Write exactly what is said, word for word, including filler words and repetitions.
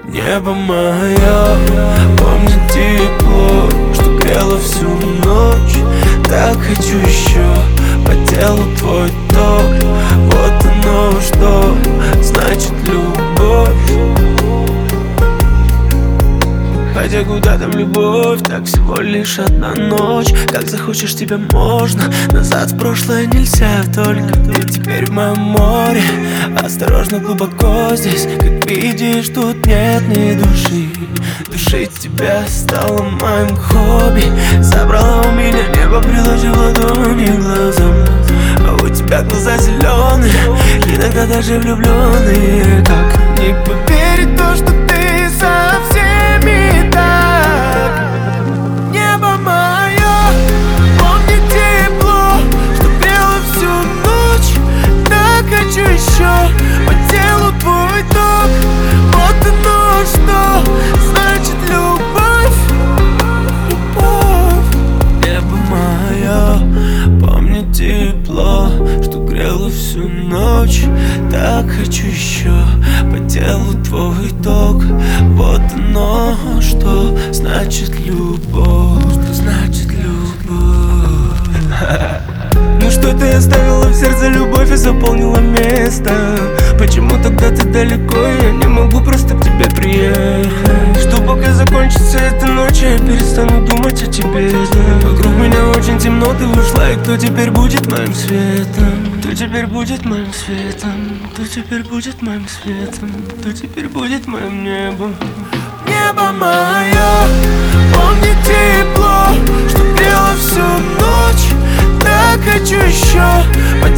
Небо мое, помни тепло, что грело всю ночь. Так хочу еще, по телу твой ток. Вот оно что значит любовь. Хотя куда там любовь, так всего лишь одна ночь. Как захочешь, тебе можно, назад в прошлое нельзя. Только ты теперь в моем море, осторожно, глубоко здесь. Как видишь, тут нет ни души. Душить тебя стало моим хобби. Забрала у меня небо, приложив ладони к глазам. А у тебя глаза зеленые, иногда даже влюбленные. Как не поверить то, что ты совсем не так. Небо мое, помни тепло, что грело всю ночь. Так хочу еще, по телу твой ток. Вот оно что значит любовь. Любовь. Небо мое, помни тепло, что грело всю ночь. Так хочу еще, по телу твой ток. Вот оно что значит любовь. Что значит любовь. Ну что ты оставила в сердце любовь и заполнила место? Почему тогда ты далеко, я не могу просто к тебе приехать? Что пока закончится эта ночь, я перестану думать о тебе. Вокруг меня очень темно, ты ушла, и кто теперь будет моим светом? Кто теперь будет моим светом? Кто теперь будет моим светом? Кто теперь будет моим небом? Небо мое, помни тепло, что грело всю ночь. Так хочу еще, по